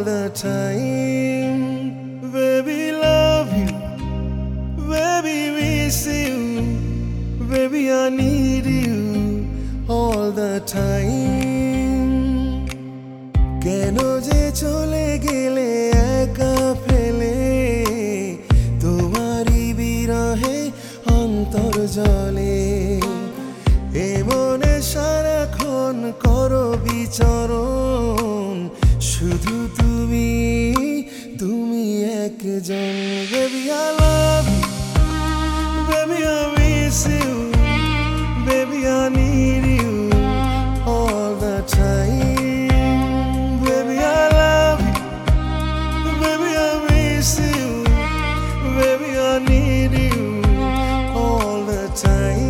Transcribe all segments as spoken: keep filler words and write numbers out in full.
the time. Baby, love you, baby, miss you, baby, I need you all the time. Keno je chole gele eka fele tomari birahe antar jale emone সারাক্ষণ করো বিচরণ শুধু তুমি তুমি একজন baby I love you baby I miss you baby I need you all the time baby I love you baby I miss you baby I need you all the time.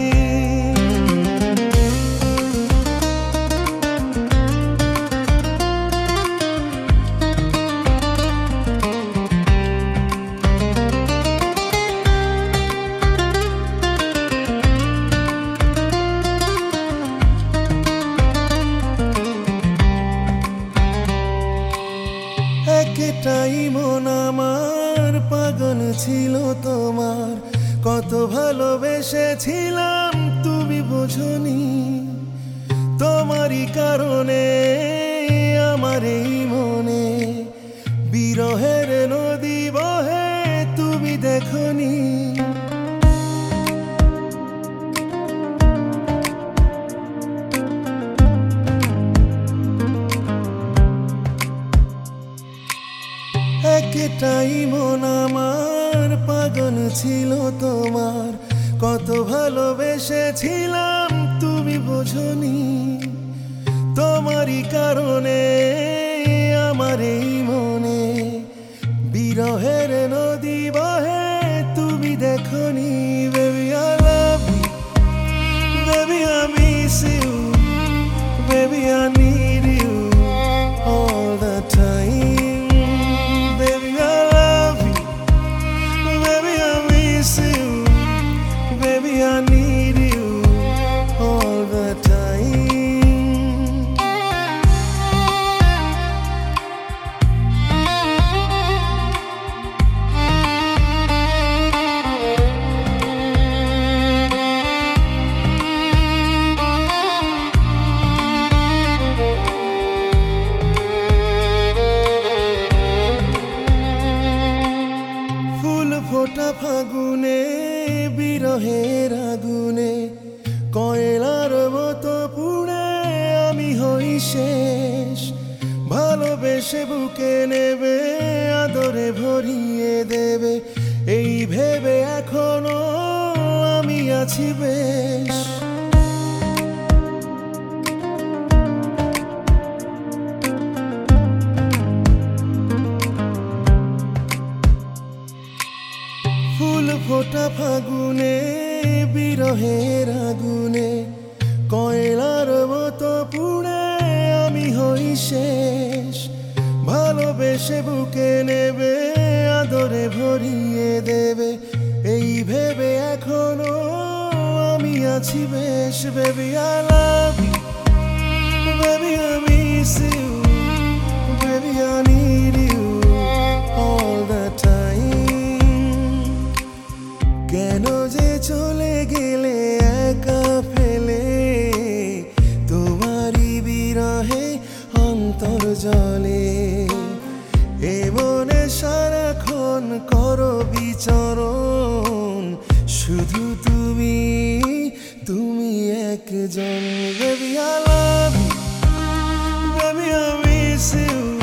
একটাই মন আমার পাগল ছিল তোমার কত ভালোবেসেছিলাম তুমি বোঝনি তোমারই কারণে আমার এই মনে বিরহের নদী বহে তুমি দেখনি একটাই মন আমার পাগল ছিল তোমার কত ভালোবেসেছিলাম তুমি বোঝনি তোমারই কারণে আমার এই মনে বিরহের নদী বহে তুমি দেখনি baby I love you baby I miss you baby I need you all the time. Baby, I need you all the time. ফুল ফোটা ফাগুনে বিরহের আগুনে কয়লার মতো পুড়ে আমি হই শেষ ভালোবেসে বুকে নেবে আদরে ভরিয়ে দেবে এই ভেবে এখনো আমি আছি বেশ ফুল ফোটা ফাগুনে বিরহের আগুনে কয়লার মতো পুড়ে আমি হই শেষ ভালোবেসে বুকে নেবে আদরে ভরিয়ে দেবে এই ভেবে এখনো আমি আছি বেশ baby I love you baby I miss you baby I need you all the time. কেন যে চলে গেলে একা ফেলে তোমারই বিরহে অন্তর জলে এমনে সারাক্ষণ করো বিচরণ শুধু তুমি তুমি একজন baby I love you baby I miss you